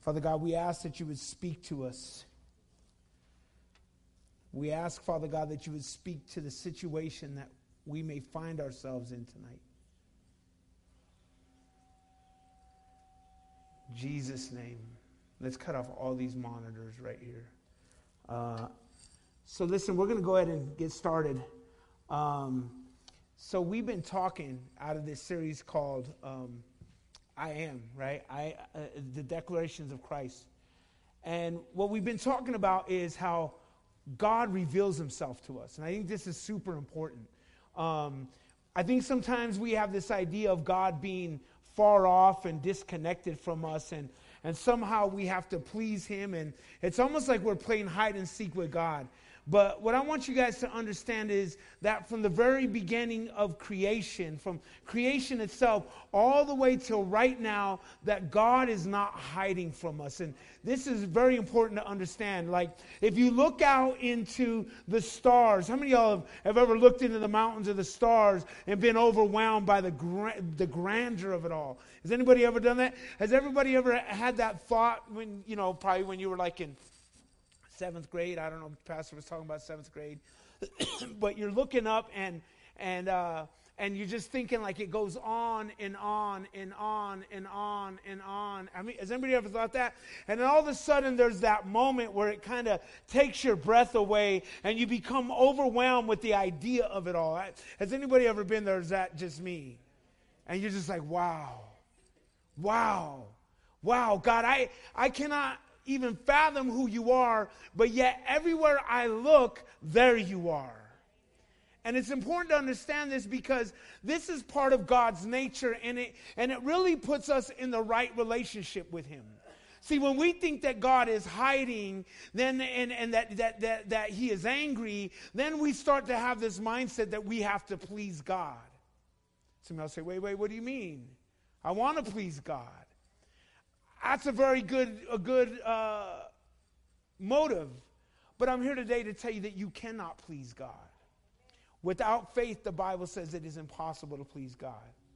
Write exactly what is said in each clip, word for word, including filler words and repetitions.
Father God, we ask that you would speak to us. We ask, Father God, that you would speak to the situation that we may find ourselves in tonight. In Jesus' name. Let's cut off all these monitors right here. Uh, so listen, we're going to go ahead and get started. Um, so we've been talking out of this series called um, I Am, right? I uh, the Declarations of Christ. And what we've been talking about is how God reveals himself to us. And I think this is super important. Um, I think sometimes we have this idea of God being far off and disconnected from us, and, and somehow we have to please him, and it's almost like we're playing hide and seek with God. But what I want you guys to understand is that from the very beginning of creation, from creation itself, all the way till right now, that God is not hiding from us. And this is very important to understand. Like, if you look out into the stars, how many of y'all have, have ever looked into the mountains of the stars and been overwhelmed by the, gra- the grandeur of it all? Has anybody ever done that? Has everybody ever had that thought when, you know, probably when you were like in seventh grade? I don't know if the pastor was talking about seventh grade. But you're looking up and and uh, and you're just thinking like it goes on and on and on and on and on. I mean, has anybody ever thought that? And then all of a sudden there's that moment where it kind of takes your breath away and you become overwhelmed with the idea of it all. Has anybody ever been there? Is that just me? And you're just like, wow, wow, wow, God, I I cannot even fathom who you are, but yet everywhere I look, there you are. And it's important to understand this because this is part of God's nature, and it and it really puts us in the right relationship with him. See, when we think that God is hiding, then and, and that, that that that he is angry, then we start to have this mindset that we have to please God. Somebody else say, wait, wait, what do you mean? I want to please God. That's a very good, a good uh, motive. But I'm here today to tell you that you cannot please God. Without faith, the Bible says it is impossible to please God.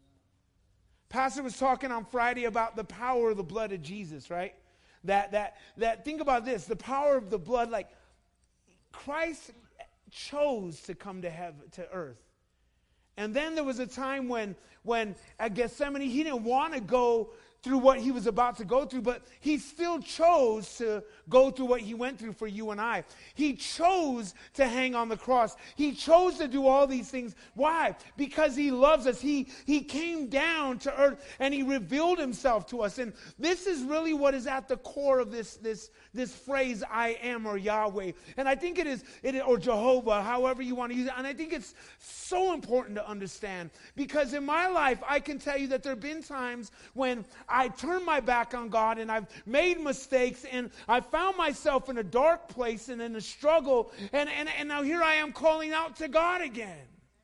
Pastor was talking on Friday about the power of the blood of Jesus, right? That, that, that, think about this, the power of the blood, like Christ chose to come to heaven, to earth. And then there was a time when, when at Gethsemane, he didn't want to go through what he was about to go through, but he still chose to go through what he went through for you and I. He chose to hang on the cross. He chose to do all these things. Why? Because he loves us. He, he came down to earth and he revealed himself to us. And this is really what is at the core of this, this, this phrase, I am, or Yahweh. And I think it is, it, or Jehovah, however you want to use it. And I think it's so important to understand, because in my life, I can tell you that there have been times when I turned my back on God and I've made mistakes and I found myself in a dark place and in a struggle, and, and, and now here I am calling out to God again,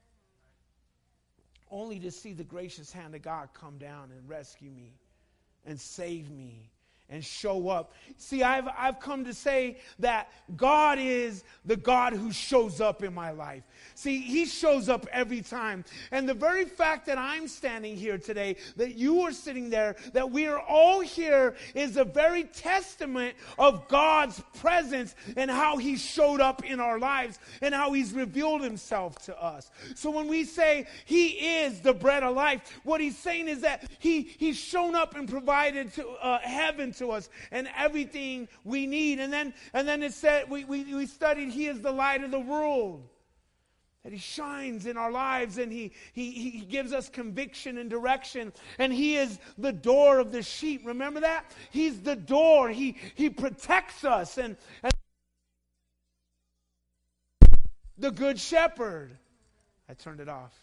only to see the gracious hand of God come down and rescue me and save me and show up. See, I've I've come to say that God is the God who shows up in my life. See, he shows up every time. And the very fact that I'm standing here today, that you are sitting there, that we are all here, is a very testament of God's presence and how he showed up in our lives and how he's revealed himself to us. So when we say he is the bread of life, what he's saying is that he, he's shown up and provided to, uh, heaven to us and everything we need. And then and then it said, we, we, we studied, he is the light of the world. That he shines in our lives, and he, he, he gives us conviction and direction. And he is the door of the sheep. Remember that? He's the door. He, he protects us. And, and the good shepherd. I turned it off.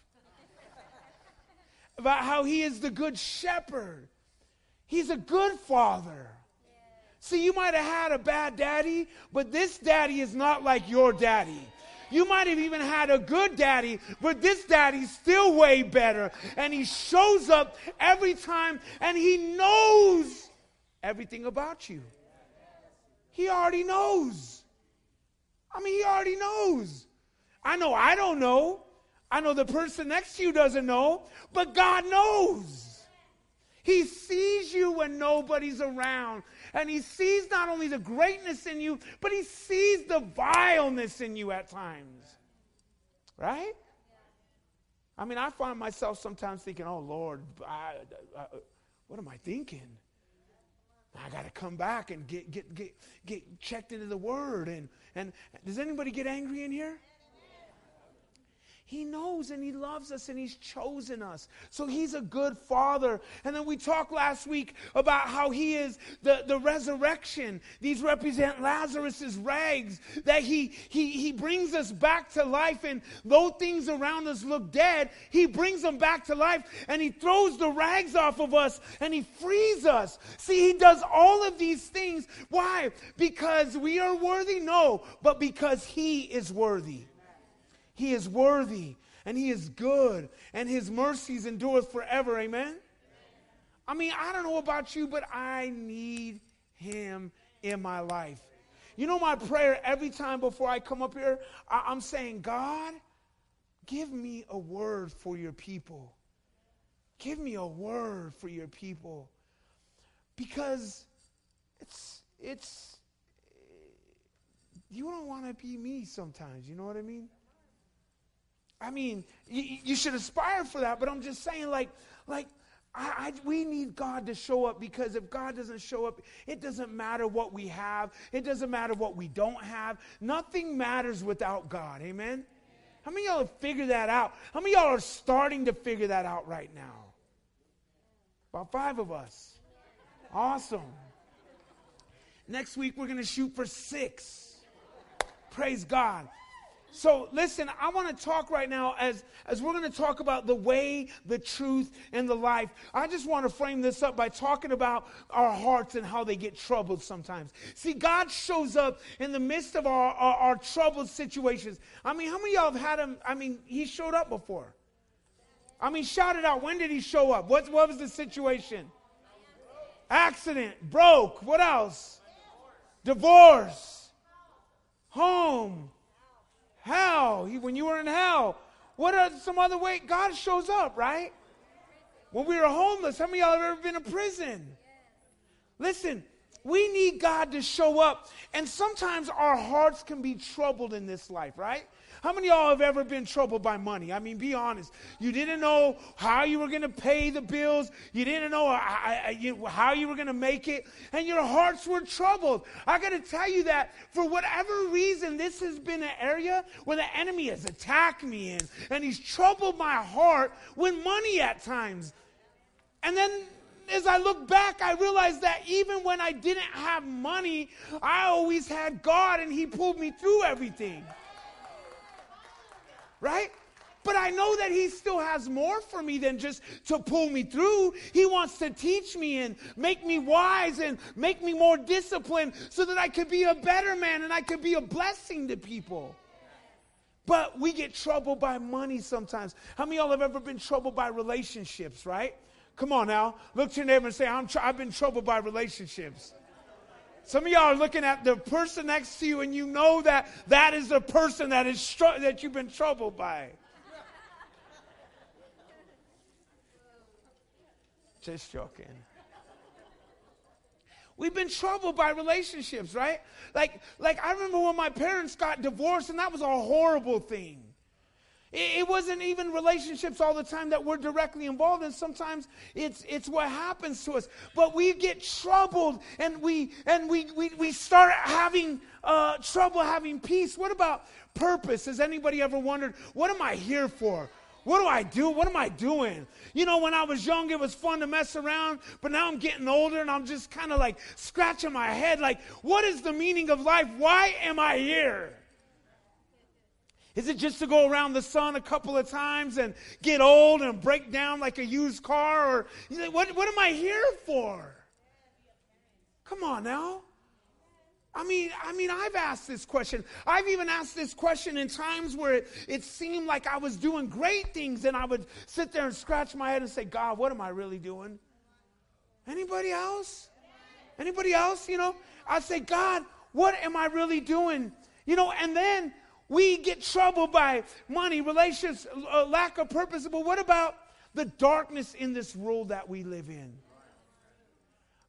About how he is the good shepherd. He's a good father. See, you might have had a bad daddy, but this daddy is not like your daddy. You might have even had a good daddy, but this daddy's still way better. And he shows up every time, and he knows everything about you. He already knows. I mean, he already knows. I know I don't know. I know the person next to you doesn't know, but God knows. He sees you when nobody's around. And he sees not only the greatness in you, but he sees the vileness in you at times. Right? I mean, I find myself sometimes thinking, oh, Lord, I, I, what am I thinking? I got to come back and get get get get checked into the Word. And, and does anybody get angry in here? He knows and he loves us and he's chosen us. So he's a good father. And then we talked last week about how he is the, the resurrection. These represent Lazarus's rags, that he, he, he brings us back to life. And though things around us look dead, he brings them back to life and he throws the rags off of us and he frees us. See, he does all of these things. Why? Because we are worthy? No, but because he is worthy. He is worthy, and he is good, and his mercies endureth forever. Amen? I mean, I don't know about you, but I need him in my life. You know my prayer every time before I come up here? I- I'm saying, God, give me a word for your people. Give me a word for your people. Because it's, it's, you don't want to be me sometimes. You know what I mean? I mean, you, you should aspire for that, but I'm just saying, like, like I, I, we need God to show up, because if God doesn't show up, it doesn't matter what we have. It doesn't matter what we don't have. Nothing matters without God. Amen? How many of y'all have figured that out? How many of y'all are starting to figure that out right now? About five of us. Awesome. Next week, we're going to shoot for six. Praise God. So listen, I want to talk right now as, as we're going to talk about the way, the truth, and the life. I just want to frame this up by talking about our hearts and how they get troubled sometimes. See, God shows up in the midst of our, our, our troubled situations. I mean, how many of y'all have had him? I mean, he showed up before. I mean, shout it out. When did he show up? What, what was the situation? Accident, broke, what else? Divorce, home. Hell, he, when you were in hell, what are some other way? God shows up, right? When we were homeless, how many of y'all have ever been in prison? Listen, we need God to show up. And sometimes our hearts can be troubled in this life, right? How many of y'all have ever been troubled by money? I mean, be honest. You didn't know how you were going to pay the bills. You didn't know how you were going to make it. And your hearts were troubled. I got to tell you that for whatever reason, this has been an area where the enemy has attacked me in. And he's troubled my heart with money at times. And then as I look back, I realized that even when I didn't have money, I always had God, and he pulled me through everything. Right? But I know that he still has more for me than just to pull me through. He wants to teach me and make me wise and make me more disciplined so that I could be a better man and I could be a blessing to people. But we get troubled by money sometimes. How many of y'all have ever been troubled by relationships, right? Come on now. Look to your neighbor and say, I'm tr- I've been troubled by relationships. Some of y'all are looking at the person next to you, and you know that that is the person that is str- that you've been troubled by. Just joking. We've been troubled by relationships, right? Like, like I remember when my parents got divorced, and that was a horrible thing. It wasn't even relationships all the time that we're directly involved in. Sometimes it's it's what happens to us. But we get troubled, and we and we we, we start having uh, trouble having peace. What about purpose? Has anybody ever wondered, what am I here for? What do I do? What am I doing? You know, when I was young, it was fun to mess around, but now I'm getting older, and I'm just kind of like scratching my head like, what is the meaning of life? Why am I here? Is it just to go around the sun a couple of times and get old and break down like a used car? Or what, what am I here for? Come on now. I mean, I mean, I've asked this question. I've even asked this question in times where it, it seemed like I was doing great things, and I would sit there and scratch my head and say, God, what am I really doing? Anybody else? Anybody else? You know, I'd say, God, what am I really doing? You know, and then we get troubled by money, relationships, uh, lack of purpose. But what about the darkness in this world that we live in?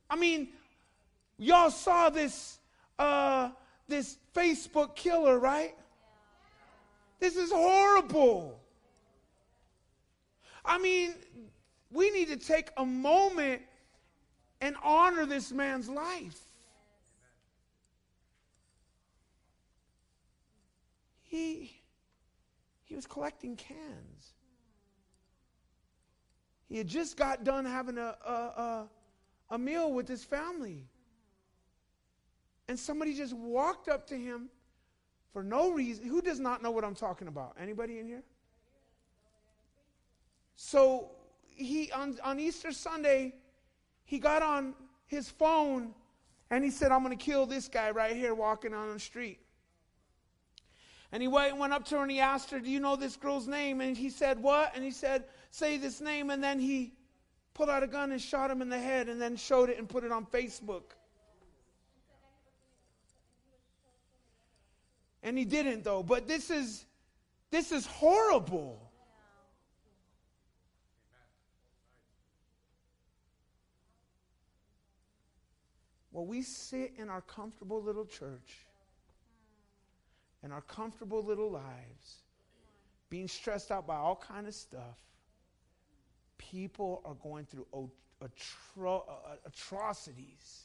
I mean, y'all saw this, uh, this Facebook killer, right? This is horrible. I mean, we need to take a moment and honor this man's life. He, he was collecting cans. He had just got done having a, a, a, a meal with his family. And somebody just walked up to him for no reason. Who does not know what I'm talking about? Anybody in here? So he on, on Easter Sunday, he got on his phone and he said, I'm going to kill this guy right here walking on the street. And he went, went up to her and he asked her, do you know this girl's name? And he said, what? And he said, say this name. And then he pulled out a gun and shot him in the head and then showed it and put it on Facebook. And he didn't, though. But this is, this is horrible. Well, we sit in our comfortable little church, in our comfortable little lives, being stressed out by all kind of stuff. People are going through atro- atrocities.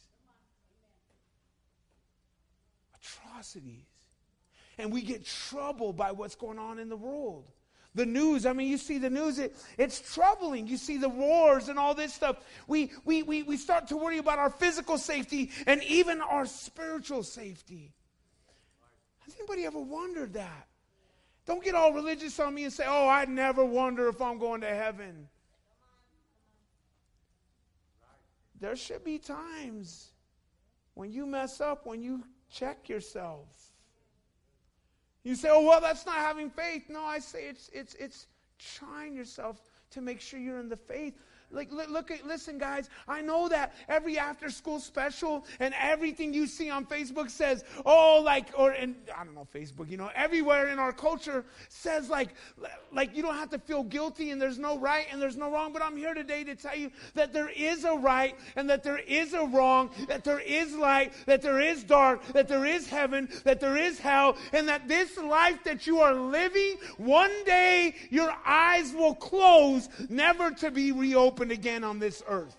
Atrocities. And we get troubled by what's going on in the world. The news, I mean, you see the news, it, it's troubling. You see the wars and all this stuff. We, we, we, we start to worry about our physical safety and even our spiritual safety. Has anybody ever wondered that? Don't get all religious on me and say, oh, I never wonder if I'm going to heaven. There should be times when you mess up, when you check yourself. You say, oh, well, that's not having faith. No, I say it's it's it's trying yourself to make sure you're in the faith. Like, look, look at, listen, guys, I know that every after-school special and everything you see on Facebook says, oh, like, or, and I don't know, Facebook, you know, everywhere in our culture says, like, like you don't have to feel guilty and there's no right and there's no wrong. But I'm here today to tell you that there is a right and that there is a wrong, that there is light, that there is dark, that there is heaven, that there is hell, and that this life that you are living, one day your eyes will close, never to be reopened again on this earth.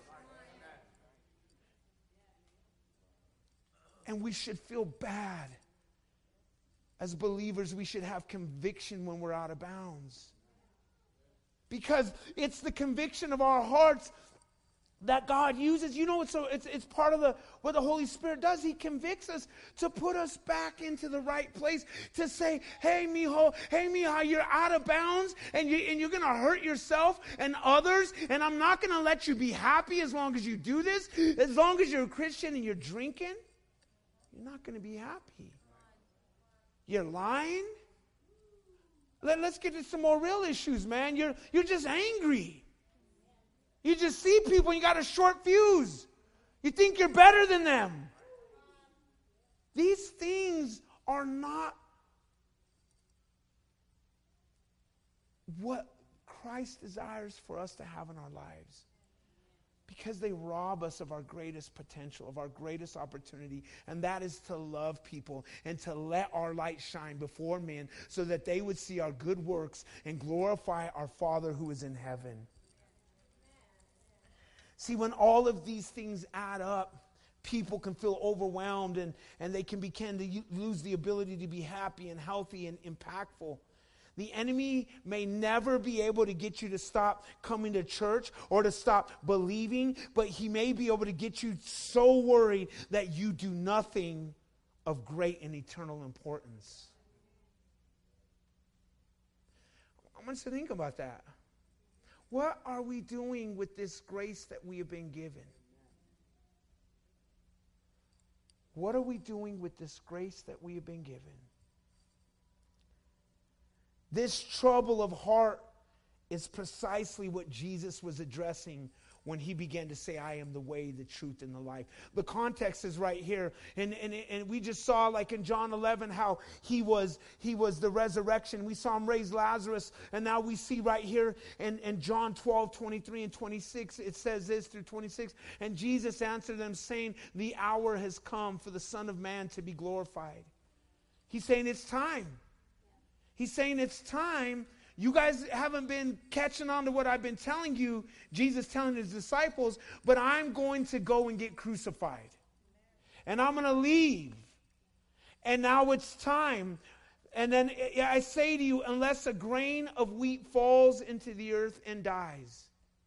And we should feel bad. As believers, we should have conviction when we're out of bounds. Because it's the conviction of our hearts that God uses. You know, it's, so it's, it's part of the what the Holy Spirit does. He convicts us to put us back into the right place, to say, hey, mijo, hey, mija, you're out of bounds, and, you, and you're going to hurt yourself and others, and I'm not going to let you be happy as long as you do this. As long as you're a Christian and you're drinking, you're not going to be happy. You're lying. Let, let's get to some more real issues, man. You're, you're just angry. You just see people and you got a short fuse. You think you're better than them. These things are not what Christ desires for us to have in our lives. Because they rob us of our greatest potential, of our greatest opportunity, and that is to love people and to let our light shine before men so that they would see our good works and glorify our Father who is in heaven. See, when all of these things add up, people can feel overwhelmed and, and they can begin to lose the ability to be happy and healthy and impactful. The enemy may never be able to get you to stop coming to church or to stop believing, but he may be able to get you so worried that you do nothing of great and eternal importance. I want us to think about that. What are we doing with this grace that we have been given? What are we doing with this grace that we have been given? This trouble of heart is precisely what Jesus was addressing when he began to say, I am the way, the truth, and the life. The context is right here. And, and, and we just saw, like in John eleven, how he was he was the resurrection. We saw him raise Lazarus. And now we see right here in, in John twelve, twenty-three and twenty-six, it says this through twenty-six. And Jesus answered them, saying, the hour has come for the Son of Man to be glorified. He's saying it's time. He's saying it's time. You guys haven't been catching on to what I've been telling you, Jesus telling his disciples, but I'm going to go and get crucified. And I'm going to leave. And now it's time. And then I say to you, unless a grain of wheat falls into the earth and dies,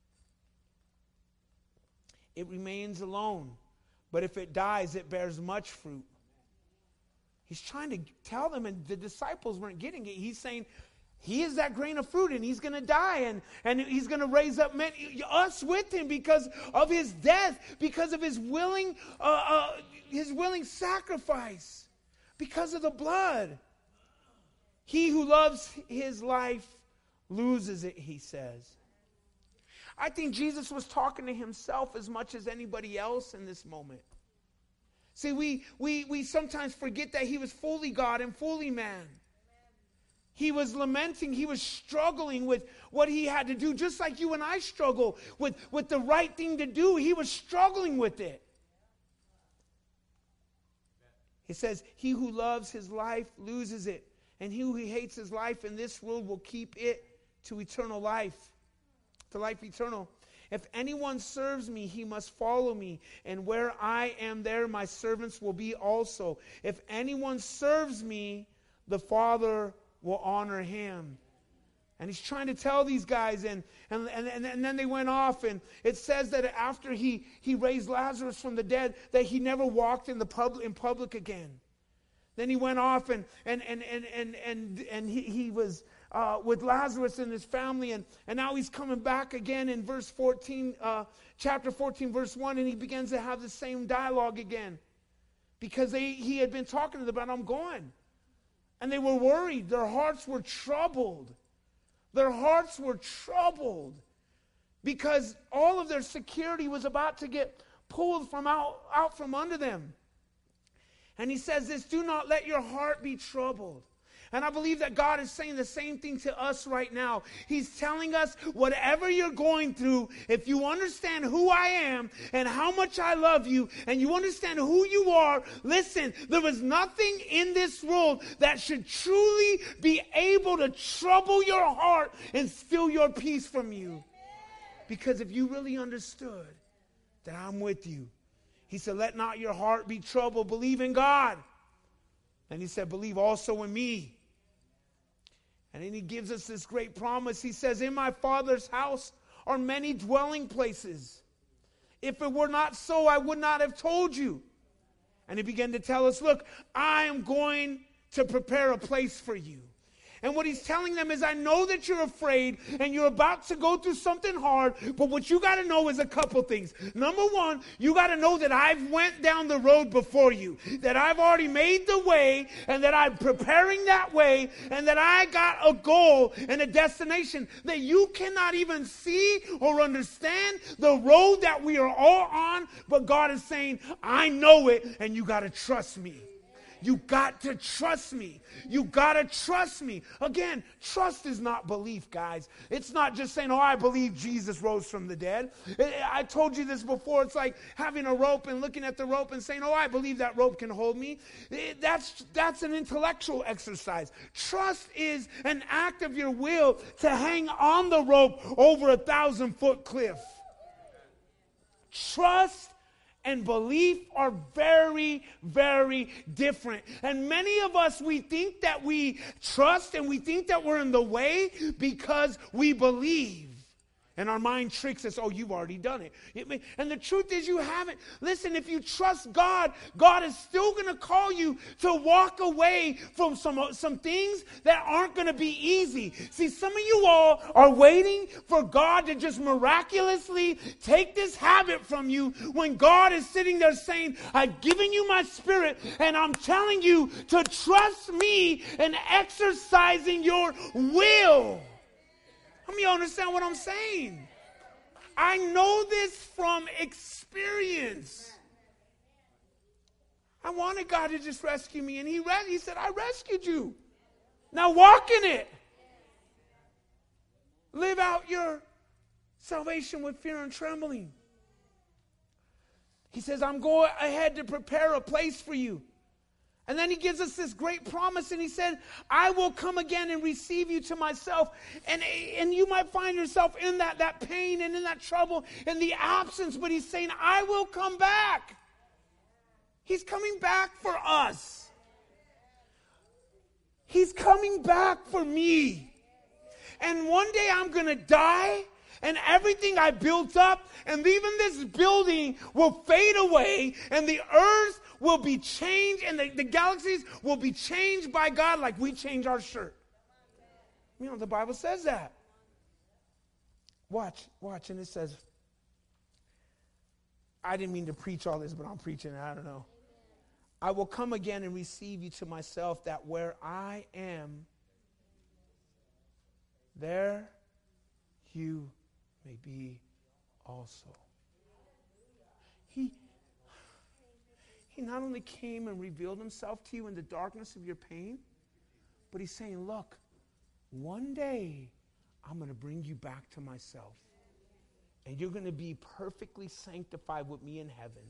it remains alone. But if it dies, it bears much fruit. He's trying to tell them, and the disciples weren't getting it. He's saying, he is that grain of fruit, and he's going to die, and, and he's going to raise up many, us with him because of his death, because of his willing, uh, uh, his willing sacrifice, because of the blood. He who loves his life loses it, he says. I think Jesus was talking to himself as much as anybody else in this moment. See, we, we, we sometimes forget that he was fully God and fully man. He was lamenting, he was struggling with what he had to do, just like you and I struggle with, with the right thing to do. He was struggling with it. He says, he who loves his life loses it, and he who hates his life in this world will keep it to eternal life, to life eternal. If anyone serves me, he must follow me, and where I am, there my servants will be also. If anyone serves me, the Father will honor him. And he's trying to tell these guys, and, and, and, and then they went off, and it says that after he, he raised Lazarus from the dead, that he never walked in the public in public again. Then he went off, and and and and and and, and he, he was uh, with Lazarus and his family, and, and now he's coming back again in verse fourteen, uh, chapter fourteen, verse one, and he begins to have the same dialogue again. Because they he had been talking to them about, I'm going. And they were worried. Their hearts were troubled. Their hearts were troubled because all of their security was about to get pulled from out, out from under them. And he says this, do not let your heart be troubled. And I believe that God is saying the same thing to us right now. He's telling us, whatever you're going through, if you understand who I am and how much I love you, and you understand who you are, listen, there is nothing in this world that should truly be able to trouble your heart and steal your peace from you. Because if you really understood that I'm with you, he said, let not your heart be troubled. Believe in God. And he said, believe also in me. And then he gives us this great promise. He says, in my Father's house are many dwelling places. If it were not so, I would not have told you. And he began to tell us, look, I am going to prepare a place for you. And what he's telling them is, I know that you're afraid and you're about to go through something hard, but what you got to know is a couple things. Number one, you got to know that I've went down the road before you, that I've already made the way, and that I'm preparing that way, and that I got a goal and a destination that you cannot even see or understand, the road that we are all on, but God is saying, I know it, and you got to trust me. You got to trust me. You got to trust me. Again, trust is not belief, guys. It's not just saying, oh, I believe Jesus rose from the dead. I told you this before. It's like having a rope and looking at the rope and saying, oh, I believe that rope can hold me. That's, that's an intellectual exercise. Trust is an act of your will to hang on the rope over a thousand-foot cliff. Trust and belief are very, very different. And many of us, we think that we trust and we think that we're in the way because we believe. And our mind tricks us, oh, you've already done it. it. And the truth is you haven't. Listen, if you trust God, God is still going to call you to walk away from some, some things that aren't going to be easy. See, some of you all are waiting for God to just miraculously take this habit from you when God is sitting there saying, I've given you my spirit and I'm telling you to trust me in exercising your will. How many of you understand what I'm saying? I know this from experience. I wanted God to just rescue me, and he, re- he said, I rescued you. Now walk in it. Live out your salvation with fear and trembling. He says, I'm going ahead to prepare a place for you. And then he gives us this great promise, and he said, I will come again and receive you to myself. And, and you might find yourself in that, that pain and in that trouble, in the absence, but he's saying, I will come back. He's coming back for us. He's coming back for me. And one day I'm going to die, and everything I built up, and even this building will fade away, and the earth will be changed, and the, the galaxies will be changed by God like we change our shirt. You know, the Bible says that. Watch, watch, and it says, I didn't mean to preach all this, but I'm preaching it, I don't know. I will come again and receive you to myself, that where I am, there you may be also. He, he not only came and revealed himself to you in the darkness of your pain, but he's saying, look, one day I'm going to bring you back to myself. And you're going to be perfectly sanctified with me in heaven.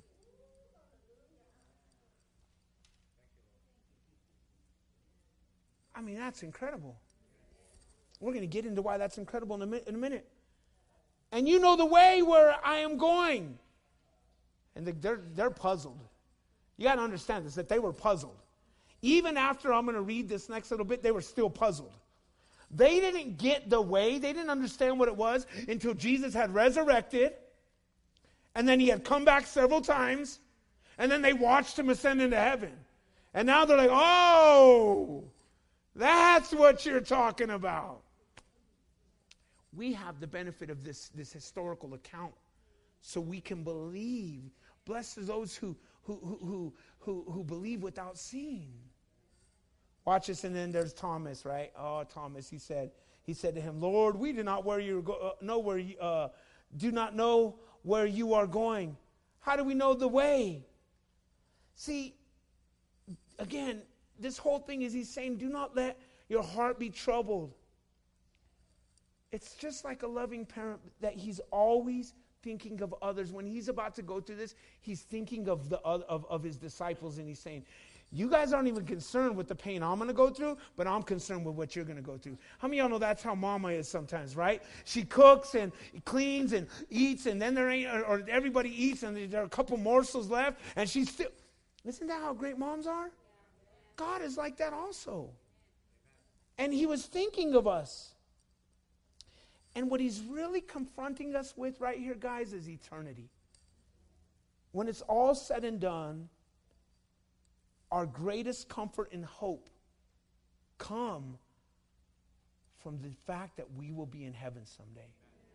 I mean, that's incredible. We're going to get into why that's incredible in a, mi- in a minute. And you know the way where I am going. And the, they're, they're puzzled. You got to understand this, that they were puzzled. Even after I'm going to read this next little bit, they were still puzzled. They didn't get the way. They didn't understand what it was until Jesus had resurrected. And then he had come back several times. And then they watched him ascend into heaven. And now they're like, oh, that's what you're talking about. We have the benefit of this, this historical account so we can believe. Blessed are those who, who, who, who, who believe without seeing. Watch this, and then there's Thomas, right? Oh, Thomas, he said, he said to him, Lord, we do not where you go, uh, know where you, uh, do not know where you are going. How do we know the way? See, again, this whole thing is he's saying, do not let your heart be troubled. It's just like a loving parent that he's always thinking of others. When he's about to go through this, he's thinking of the of, of his disciples, and he's saying, you guys aren't even concerned with the pain I'm going to go through, but I'm concerned with what you're going to go through. How many of y'all know that's how mama is sometimes, right? She cooks and cleans and eats, and then there ain't, or, or everybody eats, and there are a couple morsels left, and she's still. Isn't that how great moms are? God is like that also. And he was thinking of us. And what he's really confronting us with right here, guys, is eternity. When it's all said and done, our greatest comfort and hope come from the fact that we will be in heaven someday.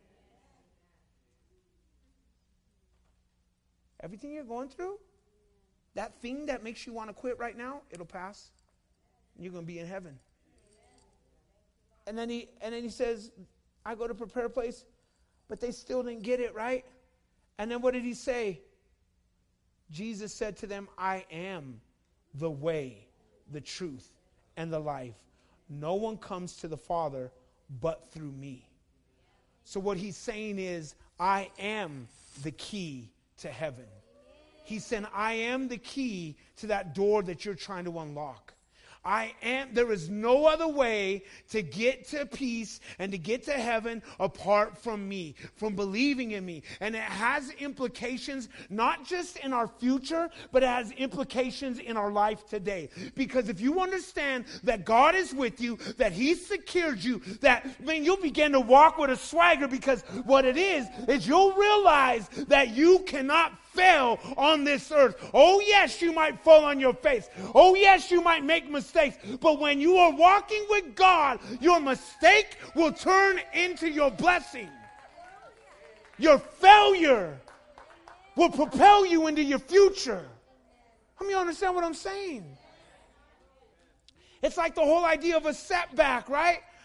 Everything you're going through, that thing that makes you want to quit right now, it'll pass. And you're going to be in heaven. And then he and then he says, I go to prepare a place, but they still didn't get it, right? And then what did he say? Jesus said to them, I am the way, the truth, and the life. No one comes to the Father but through me. So what he's saying is, I am the key to heaven. He said, I am the key to that door that you're trying to unlock. I am, there is no other way to get to peace and to get to heaven apart from me, from believing in me. And it has implications not just in our future, but it has implications in our life today. Because if you understand that God is with you, that He's secured you, that, man, you'll begin to walk with a swagger, because what it is, is you'll realize that you cannot fail on this earth. Oh yes, you might fall on your face. Oh yes, you might make mistakes. But when you are walking with God, your mistake will turn into your blessing. Your failure will propel you into your future. How many understand what I'm saying? It's like the whole idea of a setback, right?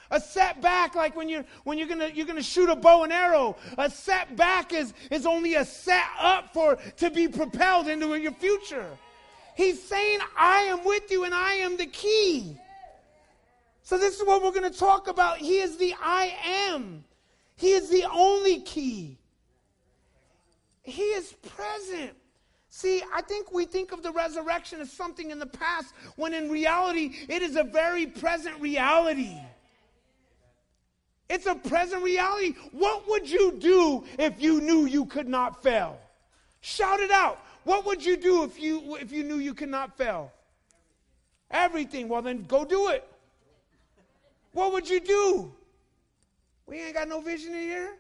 A setback, like when you're when you're gonna you're gonna shoot a bow and arrow. A setback is is only a set up for to be propelled into your future. He's saying, I am with you and I am the key. So this is what we're going to talk about. He is the I am. He is the only key. He is present. See, I think we think of the resurrection as something in the past, when in reality, it is a very present reality. It's a present reality. What would you do if you knew you could not fail? Shout it out. What would you do if you if you knew you could not fail? Everything. Well, then go do it. What would you do? We ain't got no vision in here.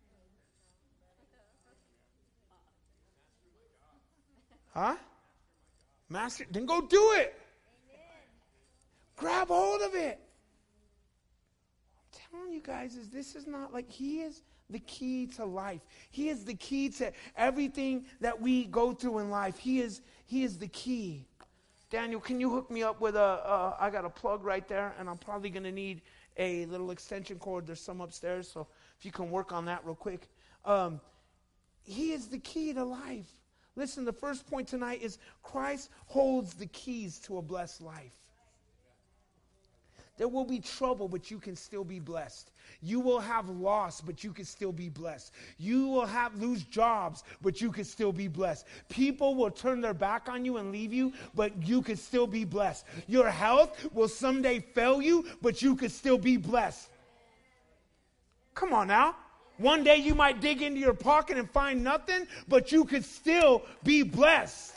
Huh? Master, then go do it. Grab hold of it. I'm telling you guys, is this is not like he is the key to life. He is the key to everything that we go through in life. He is he is the key. Daniel, can you hook me up with a, uh, I got a plug right there, and I'm probably going to need a little extension cord. There's some upstairs, so if you can work on that real quick. Um, he is the key to life. Listen, the first point tonight is Christ holds the keys to a blessed life. There will be trouble, but you can still be blessed. You will have loss, but you can still be blessed. You will have lose jobs, but you can still be blessed. People will turn their back on you and leave you, but you can still be blessed. Your health will someday fail you, but you can still be blessed. Come on now. One day you might dig into your pocket and find nothing, but you could still be blessed.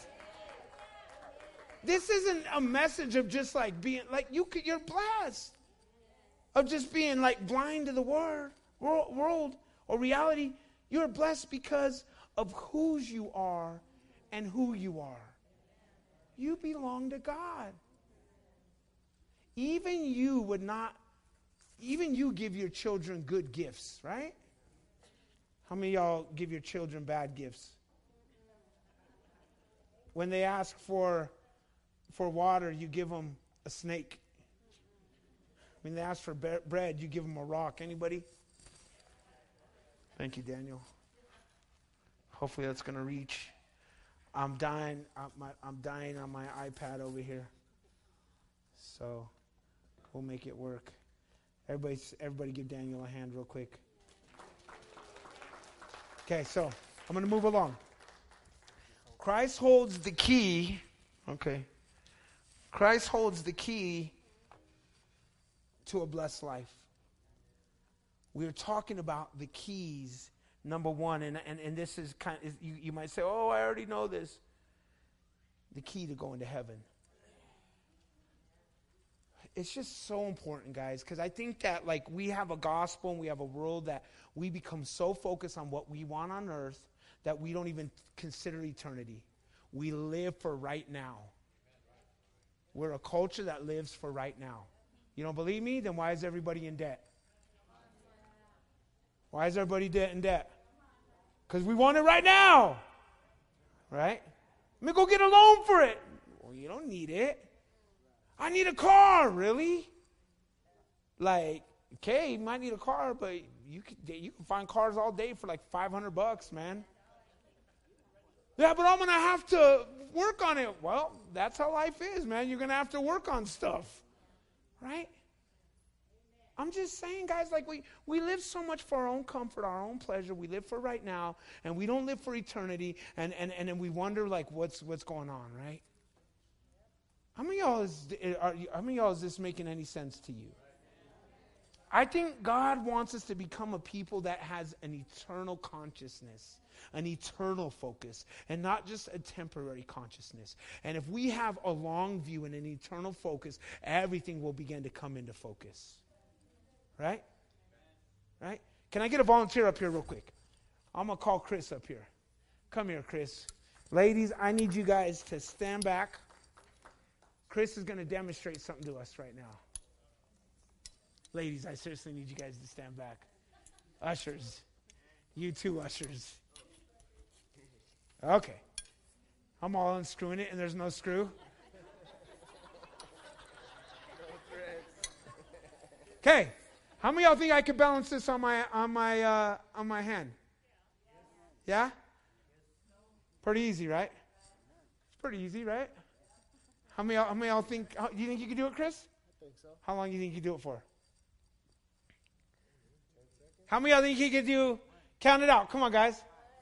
This isn't a message of just like being, like you could, you're blessed. Of just being like blind to the word, world, world or reality. You're blessed because of whose you are and who you are. You belong to God. Even you would not, even you give your children good gifts, right? How many of y'all give your children bad gifts? When they ask for for water, you give them a snake. When they ask for be- bread, you give them a rock. Anybody? Thank you, Daniel. Hopefully that's going to reach. I'm dying. I'm, my, I'm dying on my iPad over here. So we'll make it work. Everybody, everybody give Daniel a hand real quick. Okay, so I'm going to move along. Christ holds the key. Okay. Christ holds the key to a blessed life. We're talking about the keys, number one, and, and, and this is kind of, you, you might say, oh, I already know this. The key to going to heaven. It's just so important, guys, because I think that like we have a gospel and we have a world that we become so focused on what we want on earth that we don't even consider eternity. We live for right now. We're a culture that lives for right now. You don't believe me? Then why is everybody in debt? Why is everybody de- in debt? Because we want it right now. Right? Let me go get a loan for it. Well, you don't need it. I need a car, really? Like, okay, you might need a car, but you can, you can find cars all day for like five hundred bucks, man. Yeah, but I'm going to have to work on it. Well, that's how life is, man. You're going to have to work on stuff, right? I'm just saying, guys, like we, we live so much for our own comfort, our own pleasure. We live for right now, and we don't live for eternity, and, and, and then we wonder, like, what's what's going on, right? How many of y'all is, are, how many of y'all is this making any sense to you? I think God wants us to become a people that has an eternal consciousness, an eternal focus, and not just a temporary consciousness. And if we have a long view and an eternal focus, everything will begin to come into focus. Right? Right? Can I get a volunteer up here real quick? I'm going to call Chris up here. Come here, Chris. Ladies, I need you guys to stand back. Chris is going to demonstrate something to us right now. Ladies, I seriously need you guys to stand back. Ushers. You too, ushers. Okay. I'm all unscrewing it and there's no screw. Okay. How many of y'all think I could balance this on my on my uh, on my hand? Yeah? Pretty easy, right? It's pretty easy, right? How many how many of y'all think how, do you think you could do it, Chris? I think so. How long do you think you could do it for? How many of y'all think you could do? Count it out. Come on, guys.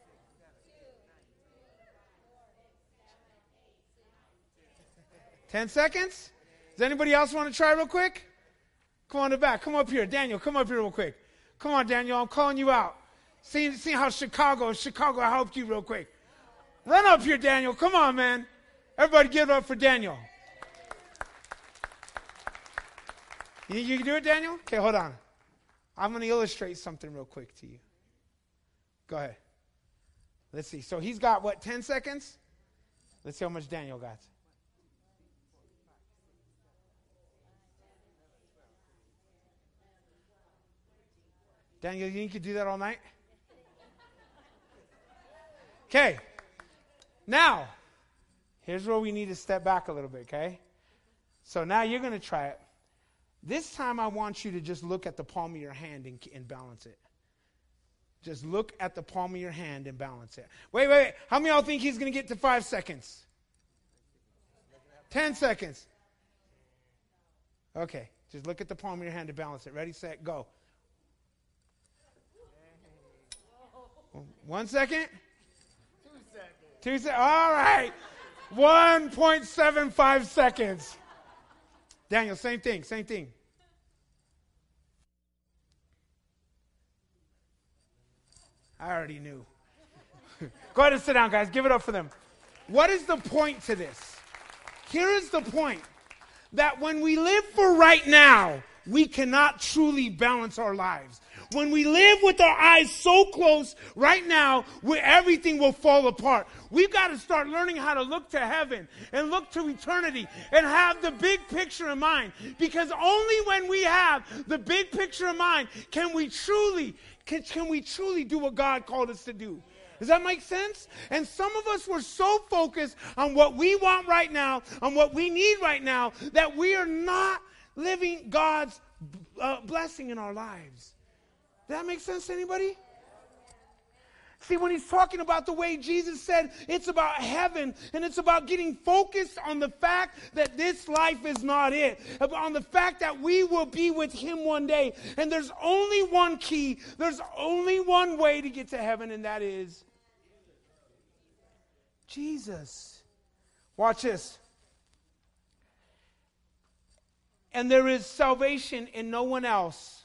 Ten seconds? Does anybody else want to try real quick? Come on to the back. Come up here. Daniel, come up here real quick. Come on, Daniel. I'm calling you out. See, see how Chicago, Chicago helped you real quick. Run up here, Daniel. Come on, man. Everybody give it up for Daniel. You think you can do it, Daniel? Okay, hold on. I'm going to illustrate something real quick to you. Go ahead. Let's see. So he's got, what, ten seconds? Let's see how much Daniel got. Daniel, you think you could do that all night? Okay. Now, here's where we need to step back a little bit, okay? So now you're going to try it. This time I want you to just look at the palm of your hand and, and balance it. Just look at the palm of your hand and balance it. Wait, wait, wait. How many of y'all think he's going to get to five seconds? Ten seconds. Okay. Just look at the palm of your hand and balance it. Ready, set, go. One second? Two seconds. Two seconds. All right. one point seven five seconds. Daniel, same thing, same thing. I already knew. Go ahead and sit down, guys. Give it up for them. What is the point to this? Here is the point. That when we live for right now, we cannot truly balance our lives. When we live with our eyes so close right now, where everything will fall apart. We've got to start learning how to look to heaven and look to eternity and have the big picture in mind. Because only when we have the big picture in mind can we truly, can, can we truly do what God called us to do. Does that make sense? And some of us were so focused on what we want right now, on what we need right now, that we are not living God's uh, blessing in our lives. Does that make sense to anybody? See, when he's talking about the way Jesus said it's about heaven and it's about getting focused on the fact that this life is not it, on the fact that we will be with him one day. And there's only one key, there's only one way to get to heaven, and that is Jesus. Watch this. And there is salvation in no one else.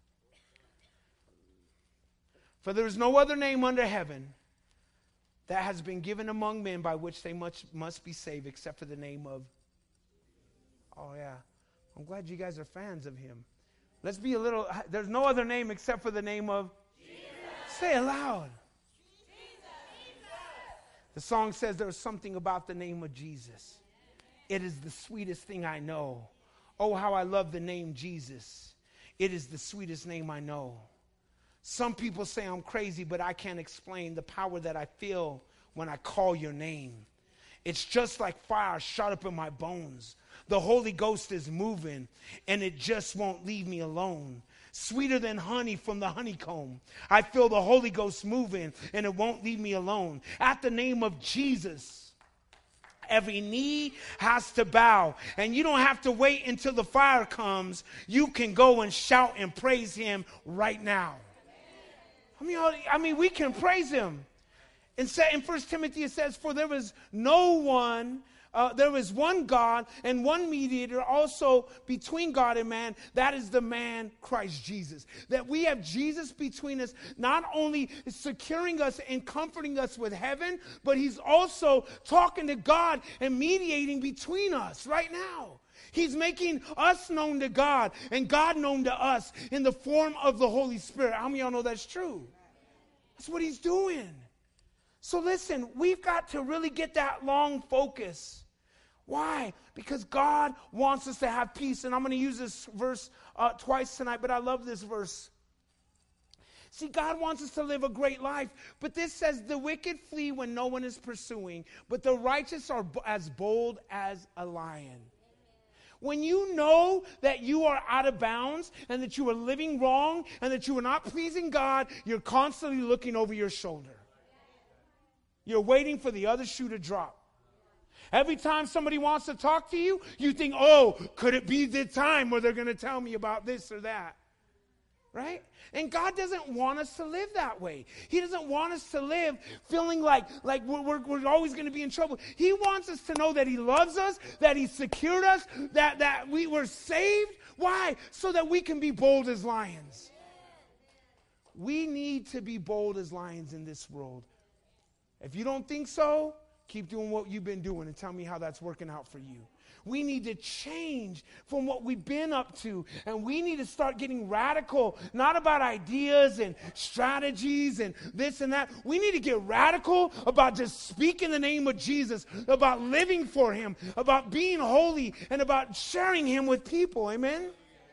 For there is no other name under heaven that has been given among men by which they must, must be saved except for the name of... Oh, yeah. I'm glad you guys are fans of him. Let's be a little... There's no other name except for the name of... Jesus. Say it loud. Jesus. The song says there's something about the name of Jesus. It is the sweetest thing I know. Oh, how I love the name Jesus. It is the sweetest name I know. Some people say I'm crazy, but I can't explain the power that I feel when I call your name. It's just like fire shot up in my bones. The Holy Ghost is moving, and it just won't leave me alone. Sweeter than honey from the honeycomb. I feel the Holy Ghost moving, and it won't leave me alone. At the name of Jesus, every knee has to bow. And you don't have to wait until the fire comes. You can go and shout and praise him right now. I mean, I mean, we can praise him. In First Timothy it says, for there is no one, uh, there is one God and one mediator also between God and man. That is the man, Christ Jesus. That we have Jesus between us, not only securing us and comforting us with heaven, but he's also talking to God and mediating between us right now. He's making us known to God and God known to us in the form of the Holy Spirit. How many of y'all know that's true? That's what he's doing. So listen, we've got to really get that long focus. Why? Because God wants us to have peace. And I'm going to use this verse uh, twice tonight, but I love this verse. See, God wants us to live a great life. But this says, the wicked flee when no one is pursuing, but the righteous are b- as bold as a lion. When you know that you are out of bounds and that you are living wrong and that you are not pleasing God, you're constantly looking over your shoulder. You're waiting for the other shoe to drop. Every time somebody wants to talk to you, you think, oh, could it be the time where they're going to tell me about this or that? Right? And God doesn't want us to live that way. He doesn't want us to live feeling like, like we're, we're, we're always going to be in trouble. He wants us to know that He loves us, that He secured us, that, that we were saved. Why? So that we can be bold as lions. We need to be bold as lions in this world. If you don't think so, keep doing what you've been doing and tell me how that's working out for you. We need to change from what we've been up to, and we need to start getting radical, not about ideas and strategies and this and that. We need to get radical about just speaking the name of Jesus, about living for Him, about being holy, and about sharing Him with people. Amen?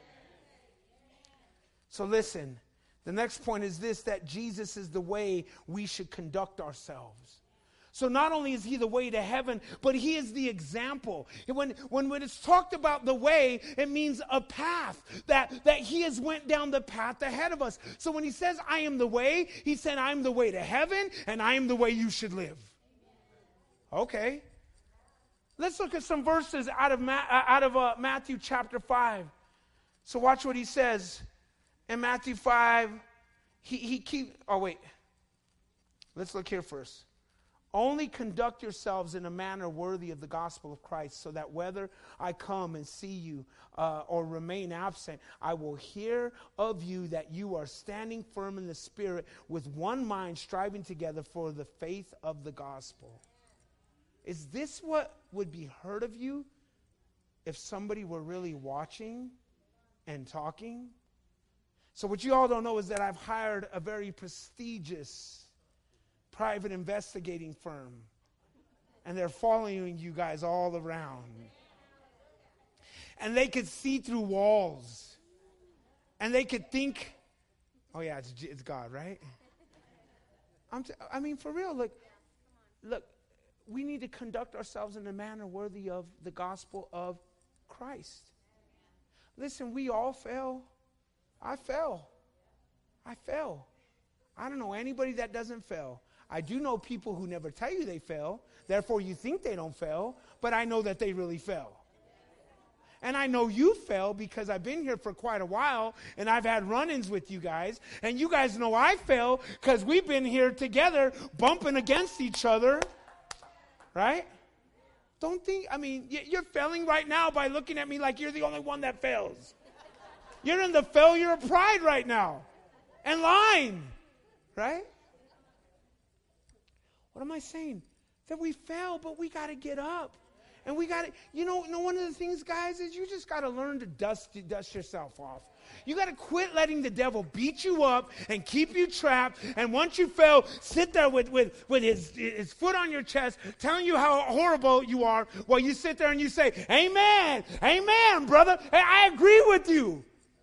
So listen, the next point is this, that Jesus is the way we should conduct ourselves. So not only is He the way to heaven, but He is the example. And when, when, when it's talked about the way, it means a path, that, that He has went down the path ahead of us. So when He says, I am the way, He said, I am the way to heaven, and I am the way you should live. Okay. Let's look at some verses out of, Ma- out of uh, Matthew chapter five. So watch what He says. In Matthew five, he, he keep, oh wait. Let's look here first. Only conduct yourselves in a manner worthy of the gospel of Christ, so that whether I come and see you uh, or remain absent, I will hear of you that you are standing firm in the Spirit with one mind, striving together for the faith of the gospel. Is this what would be heard of you if somebody were really watching and talking? So what you all don't know is that I've hired a very prestigious private investigating firm, and they're following you guys all around, and they could see through walls, and they could think, oh yeah, it's, it's God, right? I'm t- I mean, for real, look, look, we need to conduct ourselves in a manner worthy of the gospel of Christ. Listen, we all fail. I fell. I fell. I don't know anybody that doesn't fail. I do know people who never tell you they fail, therefore you think they don't fail, but I know that they really fail. And I know you fail because I've been here for quite a while, and I've had run-ins with you guys, and you guys know I fail because we've been here together bumping against each other, right? Don't think, I mean, you're failing right now by looking at me like you're the only one that fails. You're in the failure of pride right now and lying, right? What am I saying? That we fail, but we got to get up. And we got to, you know, you know, one of the things, guys, is you just got to learn to dust, dust yourself off. You got to quit letting the devil beat you up and keep you trapped. And once you fail, sit there with, with, with his, his foot on your chest, telling you how horrible you are, while you sit there and you say, amen, amen, brother. Hey, I agree with you.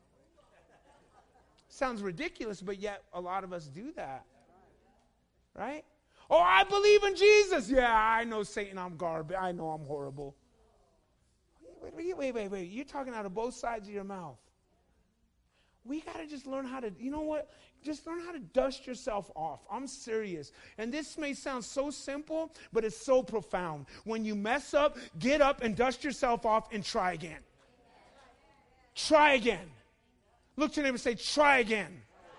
Sounds ridiculous, but yet a lot of us do that. Right? Oh, I believe in Jesus. Yeah, I know Satan, I'm garbage. I know I'm horrible. Wait, wait, wait, wait, wait. You're talking out of both sides of your mouth. We got to just learn how to, you know what? Just learn how to dust yourself off. I'm serious. And this may sound so simple, but it's so profound. When you mess up, get up and dust yourself off and try again. Try again. Look to your neighbor and say, try again.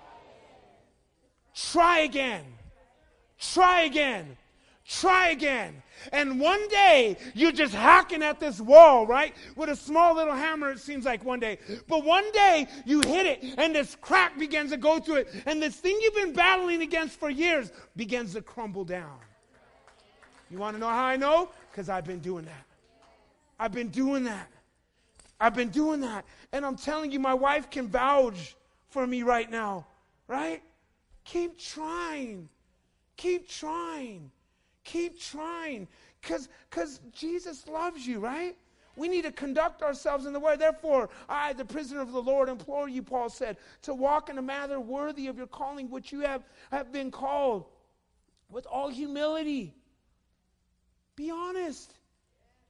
Try again. Try again. Try again. And one day, you're just hacking at this wall, right? With a small little hammer, it seems like one day. But one day, you hit it, and this crack begins to go through it. And this thing you've been battling against for years begins to crumble down. You want to know how I know? Because I've been doing that. I've been doing that. I've been doing that. And I'm telling you, my wife can vouch for me right now, right? Keep trying. Keep trying. Keep trying. Because because Jesus loves you, right? We need to conduct ourselves in the way. Therefore, I, the prisoner of the Lord, implore you, Paul said, to walk in a manner worthy of your calling, which you have, have been called, with all humility. Be honest.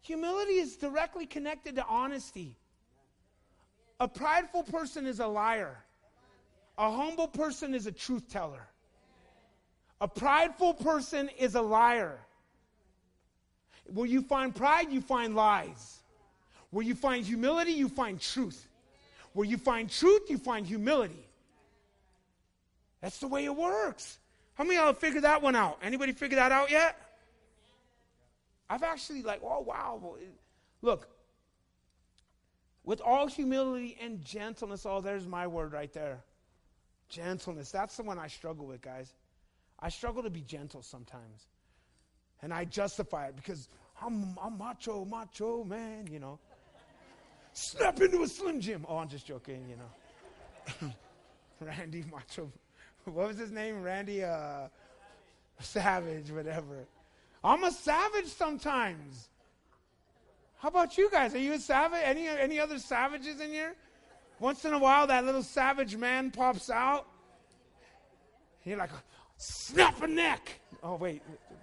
Humility is directly connected to honesty. A prideful person is a liar. A humble person is a truth teller. A prideful person is a liar. Where you find pride, you find lies. Where you find humility, you find truth. Where you find truth, you find humility. That's the way it works. How many of y'all have figured that one out? Anybody figured that out yet? I've actually like, oh, wow. Look, with all humility and gentleness, oh, there's my word right there. Gentleness. That's the one I struggle with, guys. I struggle to be gentle sometimes. And I justify it because I'm, I'm macho, macho, man, you know. Snap into a Slim Jim. Oh, I'm just joking, you know. Randy Macho. What was his name? Randy uh, Savage, whatever. I'm a savage sometimes. How about you guys? Are you a savage? Any, any other savages in here? Once in a while, that little savage man pops out. You're like, snap a neck. Oh, wait.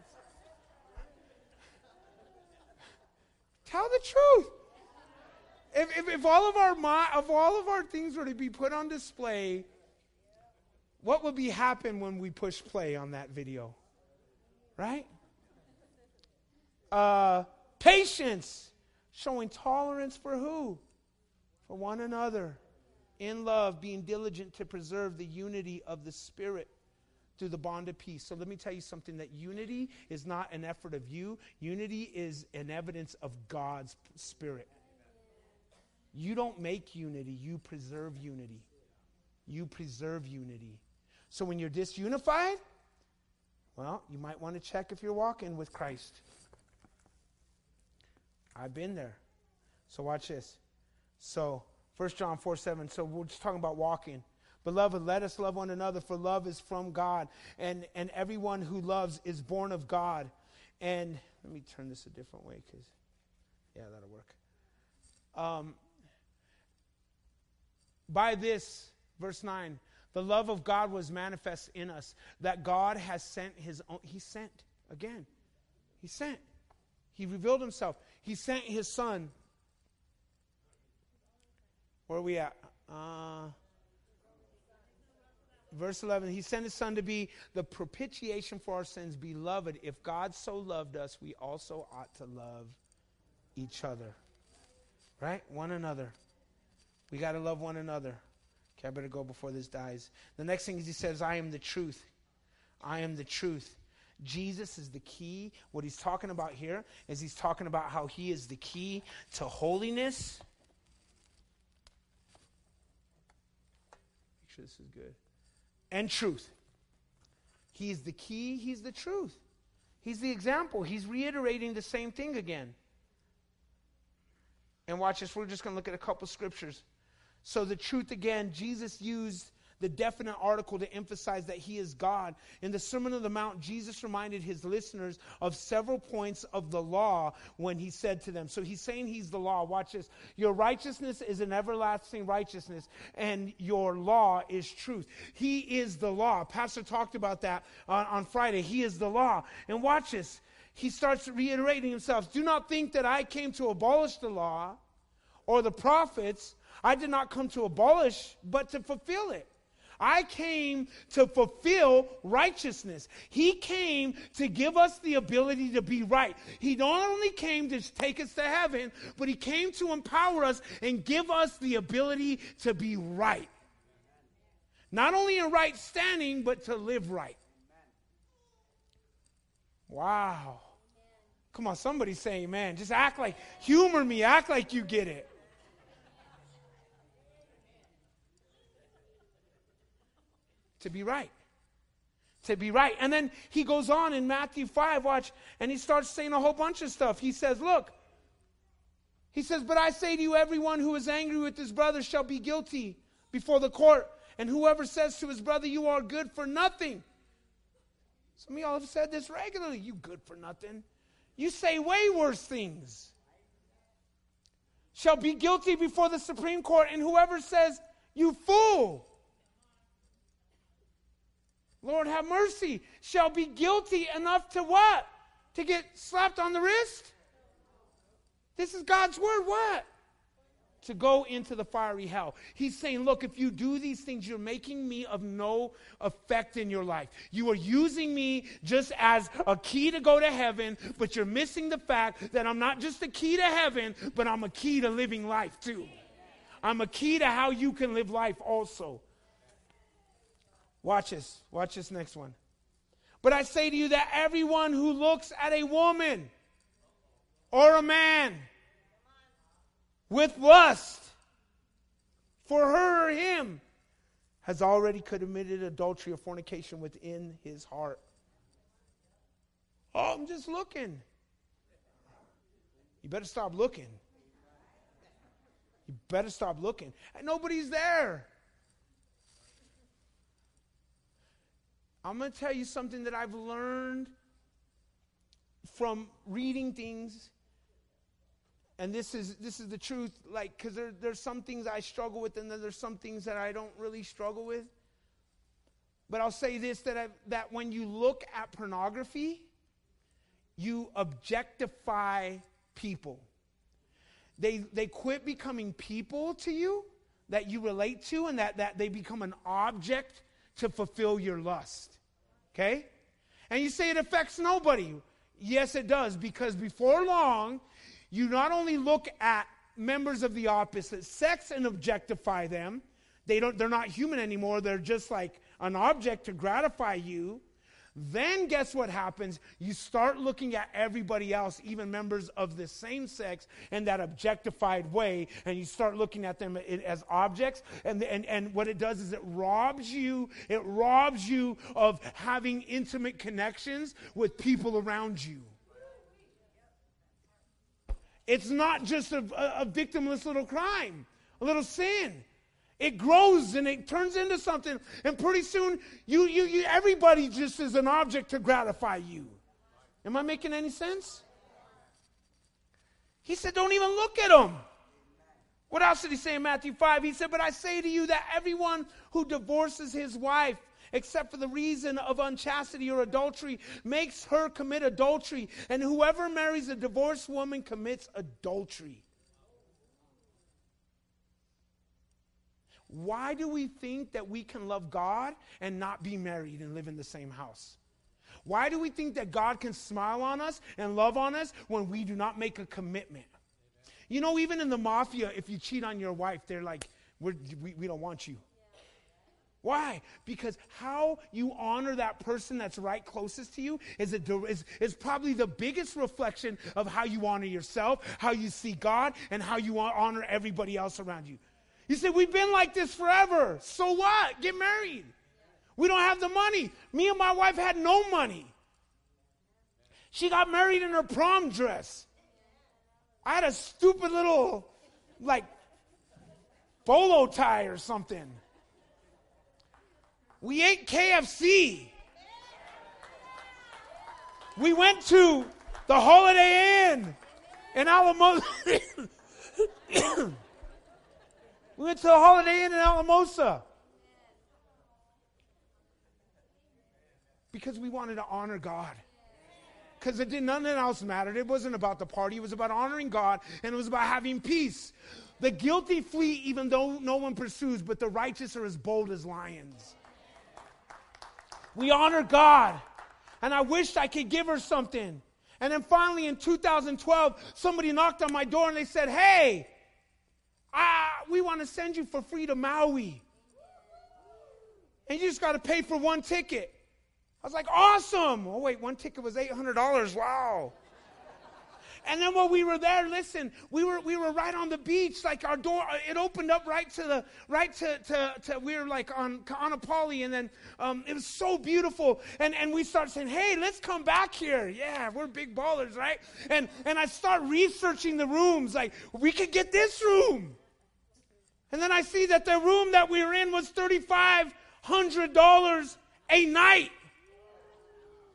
Tell the truth. If, if, if all of our if all of our things were to be put on display, what would be happen when we push play on that video? Right? Uh, patience, showing tolerance for who? For one another. In love, being diligent to preserve the unity of the Spirit through the bond of peace. So let me tell you something, that unity is not an effort of you. Unity is an evidence of God's Spirit. You don't make unity, you preserve unity. You preserve unity. So when you're disunified, well, you might want to check if you're walking with Christ. I've been there. So watch this. So First John four seven, so we're just talking about walking. Beloved, let us love one another, for love is from God. And, and everyone who loves is born of God. And let me turn this a different way, because, yeah, that'll work. Um, by this, verse nine, the love of God was manifest in us, that God has sent his own, he sent, again, he sent. He revealed himself. He sent his son. Where are we at? Uh, verse eleven, he sent his son to be the propitiation for our sins. Beloved, if God so loved us, we also ought to love each other. Right? One another. We got to love one another. Okay, I better go before this dies. The next thing is he says, I am the truth. I am the truth. Jesus is the key. What he's talking about here is he's talking about how he is the key to holiness. Make sure this is good. And truth. He's the key. He's the truth. He's the example. He's reiterating the same thing again. And watch this. We're just going to look at a couple scriptures. So the truth again, Jesus used the definite article to emphasize that he is God. In the Sermon on the Mount, Jesus reminded his listeners of several points of the law when he said to them. So he's saying he's the law. Watch this. Your righteousness is an everlasting righteousness, and your law is truth. He is the law. Pastor talked about that on, on Friday. He is the law. And watch this. He starts reiterating himself. Do not think that I came to abolish the law or the prophets. I did not come to abolish, but to fulfill it. I came to fulfill righteousness. He came to give us the ability to be right. He not only came to take us to heaven, but he came to empower us and give us the ability to be right. Not only in right standing, but to live right. Wow. Come on, somebody say amen. Just act like, humor me, act like you get it. To be right. To be right. And then he goes on in Matthew five, watch, and he starts saying a whole bunch of stuff. He says, look, he says, but I say to you, everyone who is angry with his brother shall be guilty before the court. And whoever says to his brother, you are good for nothing. Some of y'all have said this regularly. You good for nothing. You say way worse things. Shall be guilty before the Supreme Court. And whoever says, you fool, Lord have mercy, shall be guilty enough to what? To get slapped on the wrist? This is God's word. What? To go into the fiery hell. He's saying, look, if you do these things, you're making me of no effect in your life. You are using me just as a key to go to heaven, but you're missing the fact that I'm not just a key to heaven, but I'm a key to living life too. I'm a key to how you can live life also. Watch this. Watch this next one. But I say to you that everyone who looks at a woman or a man with lust for her or him has already committed adultery or fornication within his heart. Oh, I'm just looking. You better stop looking. You better stop looking. And nobody's there. I'm going to tell you something that I've learned from reading things. And this is this is the truth, like, because there, there's some things I struggle with, and then there's some things that I don't really struggle with. But I'll say this, that I, that when you look at pornography, you objectify people. They they quit becoming people to you that you relate to, and that, that they become an object to fulfill your lust. Okay? And you say it affects nobody. Yes, it does, because before long, you not only look at members of the opposite sex and objectify them. They don't, they're not human anymore. They're just like an object to gratify you. Then guess what happens? You start looking at everybody else, even members of the same sex, in that objectified way, and you start looking at them as objects. And, and, and what it does is it robs you, it robs you of having intimate connections with people around you. It's not just a, a, a victimless little crime, a little sin. It grows and it turns into something, and pretty soon you, you, you, everybody just is an object to gratify you. Am I making any sense? He said, don't even look at them. What else did he say in Matthew five? He said, but I say to you that everyone who divorces his wife, except for the reason of unchastity or adultery, makes her commit adultery. And whoever marries a divorced woman commits adultery. Why do we think that we can love God and not be married and live in the same house? Why do we think that God can smile on us and love on us when we do not make a commitment? You know, even in the mafia, if you cheat on your wife, they're like, We're, we, we don't want you. Why? Because how you honor that person that's right closest to you is, a, is, is probably the biggest reflection of how you honor yourself, how you see God, and how you honor everybody else around you. You say, we've been like this forever. So what? Get married. We don't have the money. Me and my wife had no money. She got married in her prom dress. I had a stupid little, like, bolo tie or something. We ate K F C. We went to the Holiday Inn in Alamosa. We went to the Holiday Inn in Alamosa. Because we wanted to honor God. Because it did, nothing else mattered. It wasn't about the party. It was about honoring God, and it was about having peace. The guilty flee even though no one pursues, but the righteous are as bold as lions. We honor God. And I wished I could give her something. And then finally in two thousand twelve, somebody knocked on my door and they said, hey, ah, we want to send you for free to Maui. And you just got to pay for one ticket. I was like, awesome. Oh, wait, one ticket was eight hundred dollars. Wow. And then when we were there, listen, we were we were right on the beach, like our door, it opened up right to the, right to, to, to we were like on Kaanapali, and then um, it was so beautiful. And, and we started saying, hey, let's come back here. Yeah, we're big ballers, right? And, and I start researching the rooms, like, we could get this room. And then I see that the room that we were in was three thousand five hundred dollars a night.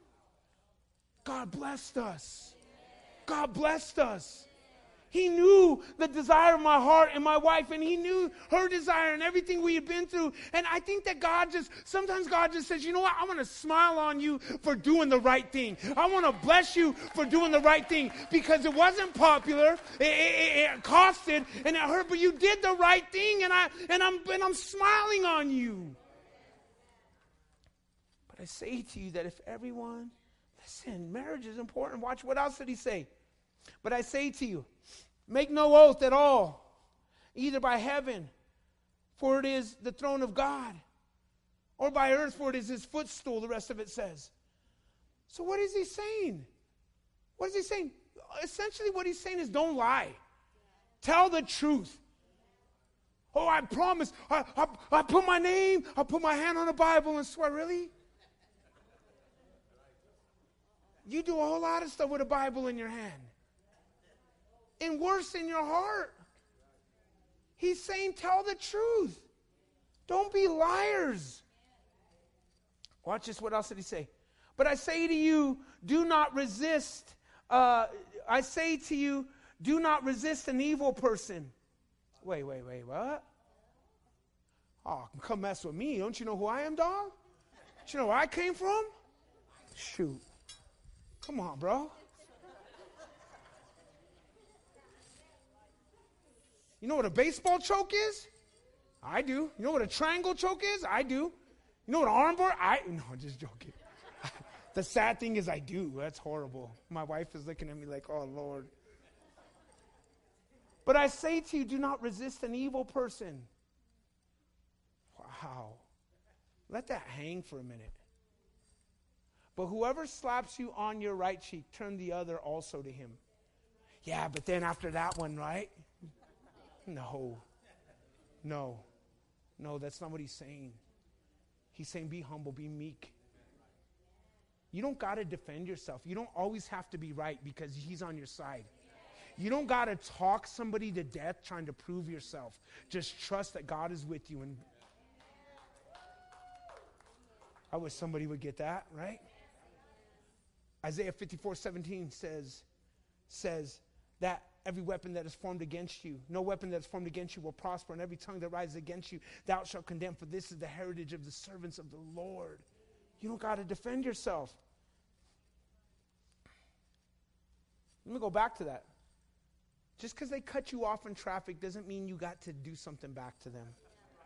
God blessed us. God blessed us. He knew knew the desire of my heart and my wife, and he knew her desire and everything we had been through. And I think that God just, sometimes God just says, you know what, I want to smile on you for doing the right thing. I want to bless you for doing the right thing, because it wasn't popular, it, it, it costed, and it hurt, but you did the right thing, and, I, and, I'm, and I'm smiling on you. But I say to you that if everyone, listen, marriage is important. Watch, what else did he say? But I say to you, make no oath at all, either by heaven, for it is the throne of God, or by earth, for it is his footstool, the rest of it says. So what is he saying? What is he saying? Essentially what he's saying is don't lie. Tell the truth. Oh, I promise, I, I, I put my name, I put my hand on the Bible and swear. Really? You do a whole lot of stuff with a Bible in your hand. And worse, in your heart. He's saying, tell the truth. Don't be liars. Watch this. What else did he say? But I say to you, do not resist. Uh, I say to you, do not resist an evil person. Wait, wait, wait, what? Oh, come mess with me. Don't you know who I am, dog? Don't you know where I came from? Shoot. Come on, bro. You know what a baseball choke is? I do. You know what a triangle choke is? I do. You know what an armbar? I no, just joking. The sad thing is I do. That's horrible. My wife is looking at me like, oh, Lord. But I say to you, do not resist an evil person. Wow. Let that hang for a minute. But whoever slaps you on your right cheek, turn the other also to him. Yeah, but then after that one, right? No. No. No, that's not what he's saying. He's saying be humble, be meek. You don't got to defend yourself. You don't always have to be right because he's on your side. You don't got to talk somebody to death trying to prove yourself. Just trust that God is with you. And I wish somebody would get that, right? Isaiah fifty-four seventeen says, says that every weapon that is formed against you, no weapon that is formed against you will prosper, and every tongue that rises against you, thou shalt condemn, for this is the heritage of the servants of the Lord. You don't got to defend yourself. Let me go back to that. Just because they cut you off in traffic doesn't mean you got to do something back to them.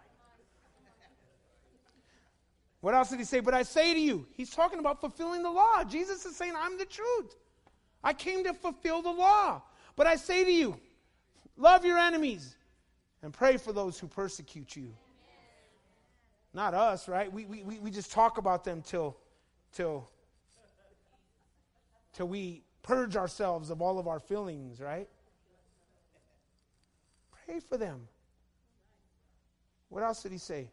What else did he say? But I say to you, he's talking about fulfilling the law. Jesus is saying, I'm the truth. I came to fulfill the law. But I say to you, love your enemies and pray for those who persecute you. Not us, right? We we we just talk about them till till till we purge ourselves of all of our feelings, right? Pray for them. What else did he say?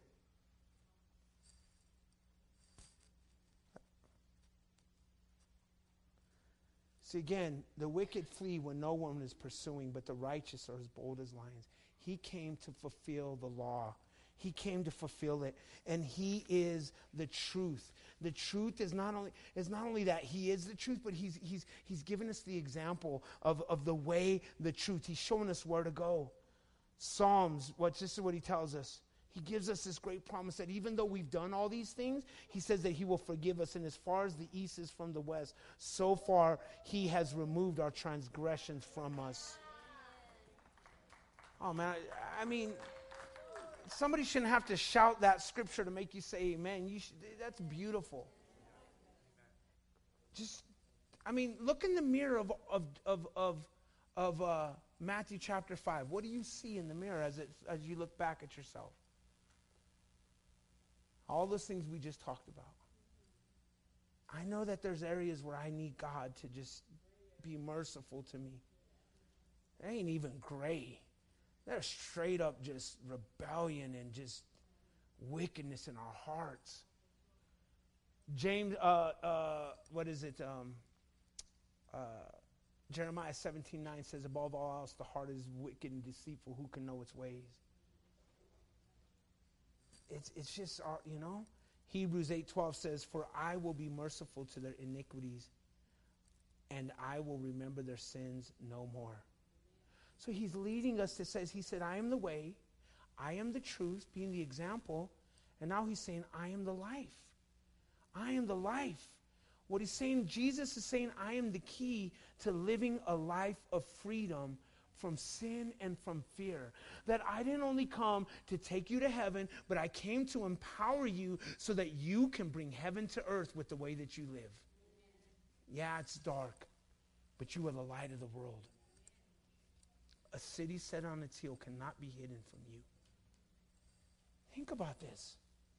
See, again, the wicked flee when no one is pursuing, but the righteous are as bold as lions. He came to fulfill the law. He came to fulfill it. And he is the truth. The truth is not only is not only that he is the truth, but he's he's he's given us the example of, of the way, the truth. He's showing us where to go. Psalms, what this is what he tells us. He gives us this great promise that even though we've done all these things, he says that he will forgive us. And as far as the east is from the west, so far he has removed our transgressions from us. Oh, man, I, I mean, somebody shouldn't have to shout that scripture to make you say amen. You should, that's beautiful. Just, I mean, look in the mirror of of of of, of uh, Matthew chapter five. What do you see in the mirror as it as you look back at yourself? All those things we just talked about. I know that there's areas where I need God to just be merciful to me. It ain't even gray. There's straight up just rebellion and just wickedness in our hearts. James, uh, uh, what is it? Um, uh, Jeremiah seventeen nine says, above all else, the heart is wicked and deceitful. Who can know its ways? It's it's just, our, you know. Hebrews eight twelve says, for I will be merciful to their iniquities, and I will remember their sins no more. So he's leading us to says, he said, I am the way, I am the truth, being the example. And now he's saying, I am the life. I am the life. What he's saying, Jesus is saying, I am the key to living a life of freedom from sin and from fear. That I didn't only come to take you to heaven, but I came to empower you so that you can bring heaven to earth with the way that you live. Yeah, it's dark, but you are the light of the world. A city set on its hill cannot be hidden from you. Think about this.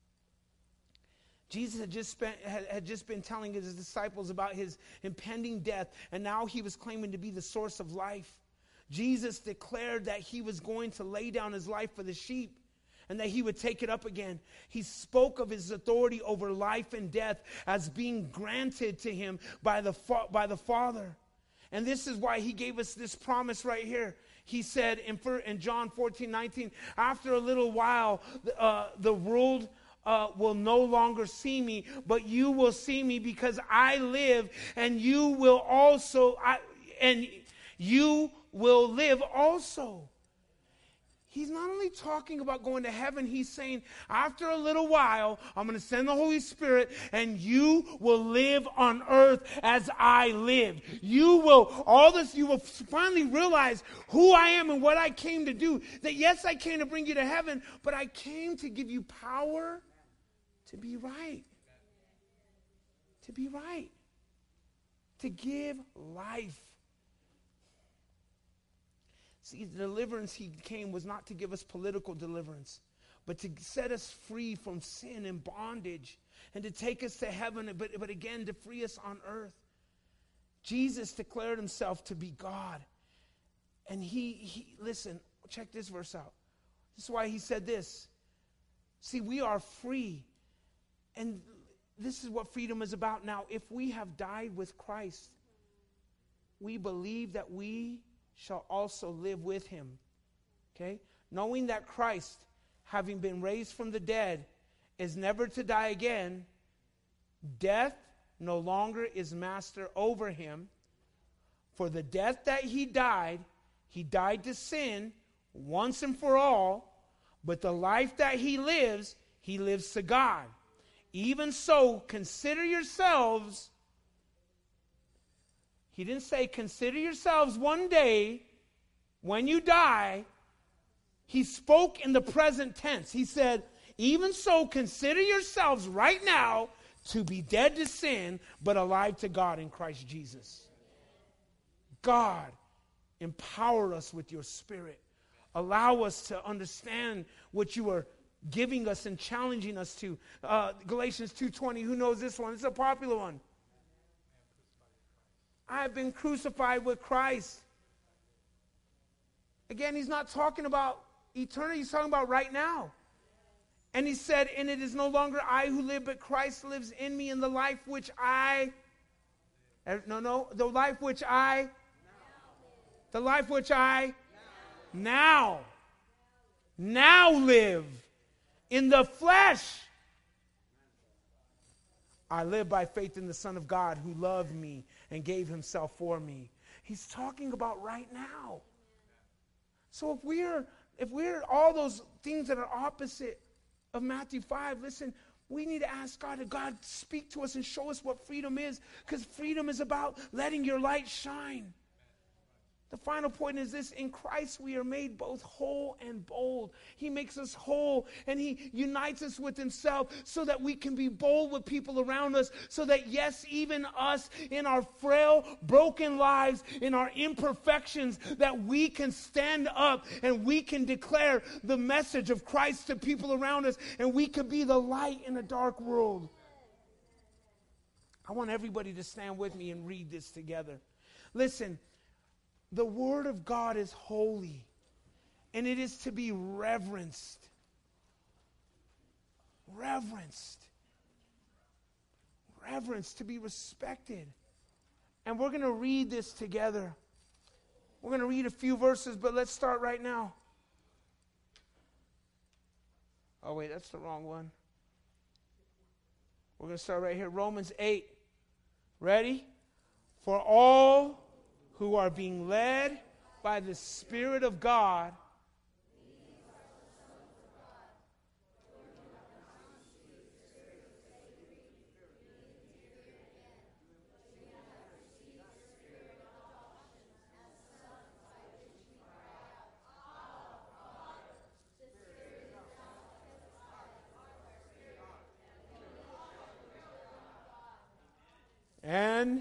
Jesus had just, spent, had, had just been telling his disciples about his impending death, and now he was claiming to be the source of life. Jesus declared that he was going to lay down his life for the sheep and that he would take it up again. He spoke of his authority over life and death as being granted to him by the, fa- by the Father. And this is why he gave us this promise right here. He said in, in John fourteen nineteen, after a little while, uh, the world Uh, will no longer see me, but you will see me because I live, and you will also, I, and you will live also. He's not only talking about going to heaven, he's saying, after a little while, I'm going to send the Holy Spirit, and you will live on earth as I lived. You will, all this, you will finally realize who I am and what I came to do. That yes, I came to bring you to heaven, but I came to give you power to be right. To be right. To give life. See, the deliverance he came was not to give us political deliverance, but to set us free from sin and bondage and to take us to heaven, but, but again, to free us on earth. Jesus declared himself to be God. And he, he listen, check this verse out. This is why he said this. See, we are free. And this is what freedom is about now. If we have died with Christ, we believe that we shall also live with him. Okay? Knowing that Christ, having been raised from the dead, is never to die again, death no longer is master over him. For the death that he died, he died to sin once and for all, but the life that he lives, he lives to God. Even so, consider yourselves. He didn't say consider yourselves one day when you die. He spoke in the present tense. He said, even so, consider yourselves right now to be dead to sin, but alive to God in Christ Jesus. God, empower us with your Spirit. Allow us to understand what you are giving us and challenging us to. Uh, Galatians two twenty, who knows this one? It's a popular one. I have been crucified with Christ. Again, he's not talking about eternity, he's talking about right now. And he said, and it is no longer I who live, but Christ lives in me, in the life which I, no, no, the life which I, the life which I, now, now live. In the flesh, I live by faith in the Son of God who loved me and gave himself for me. He's talking about right now. So if we're if we're all those things that are opposite of Matthew five, listen, we need to ask God to God speak to us and show us what freedom is, because freedom is about letting your light shine. The final point is this: in Christ we are made both whole and bold. He makes us whole and he unites us with himself so that we can be bold with people around us, so that yes, even us in our frail, broken lives, in our imperfections, that we can stand up and we can declare the message of Christ to people around us, and we can be the light in a dark world. I want everybody to stand with me and read this together. Listen. The Word of God is holy, and it is to be reverenced. Reverenced. Reverenced, to be respected. And we're going to read this together. We're going to read a few verses, but let's start right now. Oh, wait, that's the wrong one. We're going to start right here. Romans eight. Ready? For all who are being led by the Spirit of God, and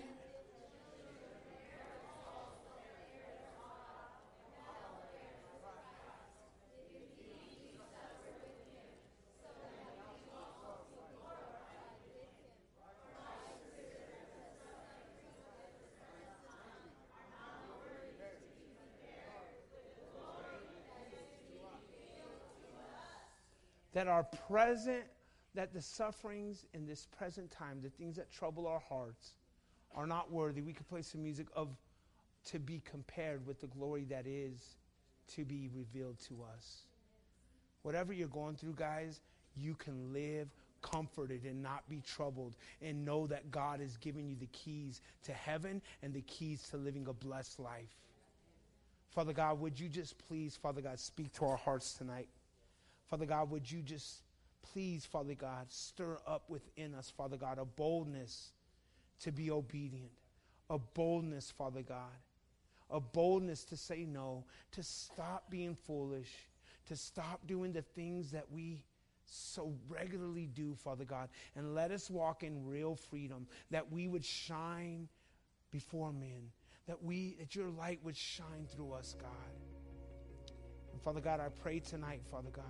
that our present, that the sufferings in this present time, the things that trouble our hearts, are not worthy. We could play some music of to be compared with the glory that is to be revealed to us. Whatever you're going through, guys, you can live comforted and not be troubled, and know that God has given you the keys to heaven and the keys to living a blessed life. Father God, would you just please, Father God, speak to our hearts tonight. Father God, would you just please, Father God, stir up within us, Father God, a boldness to be obedient, a boldness, Father God, a boldness to say no, to stop being foolish, to stop doing the things that we so regularly do, Father God, and let us walk in real freedom, that we would shine before men, that we, that your light would shine through us, God. And Father God, I pray tonight, Father God,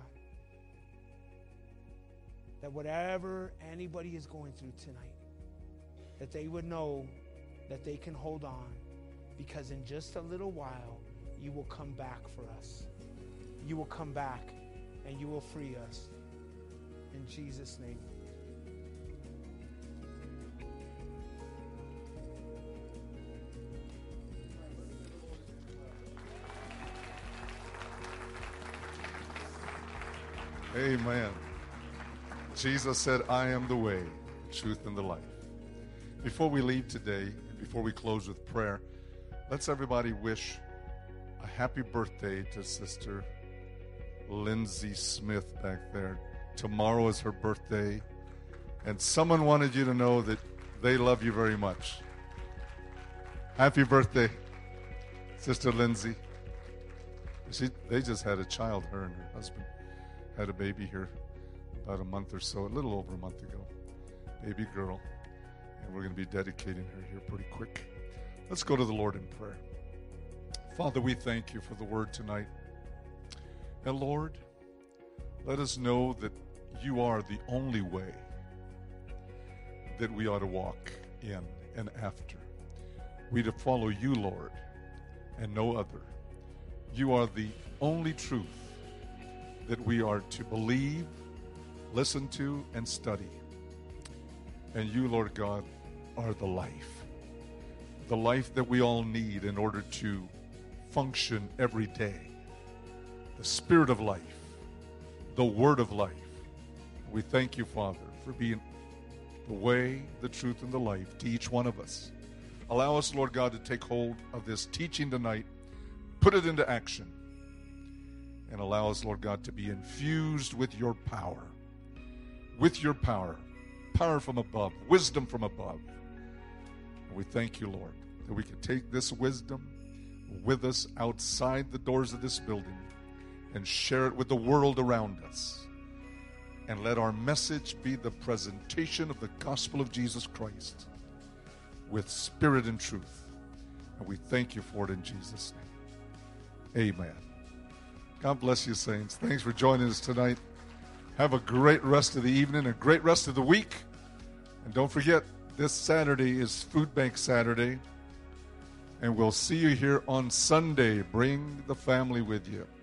that whatever anybody is going through tonight, that they would know that they can hold on, because in just a little while, you will come back for us. You will come back and you will free us. In Jesus' name. Amen. Jesus said, I am the way, the truth, and the life. Before we leave today, before we close with prayer, let's everybody wish a happy birthday to Sister Lindsay Smith back there. Tomorrow is her birthday, and someone wanted you to know that they love you very much. Happy birthday, Sister Lindsay. She, they just had a child, her and her husband had a baby here about a month or so, a little over a month ago, baby girl, and we're going to be dedicating her here pretty quick. Let's go to the Lord in prayer. Father, we thank you for the word tonight. And Lord, let us know that you are the only way that we ought to walk in and after. We to follow you, Lord, and no other. You are the only truth that we are to believe, listen to, and study. And you, Lord God, are the life. The life that we all need in order to function every day. The Spirit of life. The Word of life. We thank you, Father, for being the way, the truth, and the life to each one of us. Allow us, Lord God, to take hold of this teaching tonight, put it into action, and allow us, Lord God, to be infused with your power. With your power. Power from above. Wisdom from above. And we thank you, Lord, that we can take this wisdom with us outside the doors of this building and share it with the world around us. And let our message be the presentation of the gospel of Jesus Christ with spirit and truth. And we thank you for it in Jesus' name. Amen. God bless you, saints. Thanks for joining us tonight. Have a great rest of the evening, a great rest of the week. And don't forget, this Saturday is Food Bank Saturday. And we'll see you here on Sunday. Bring the family with you.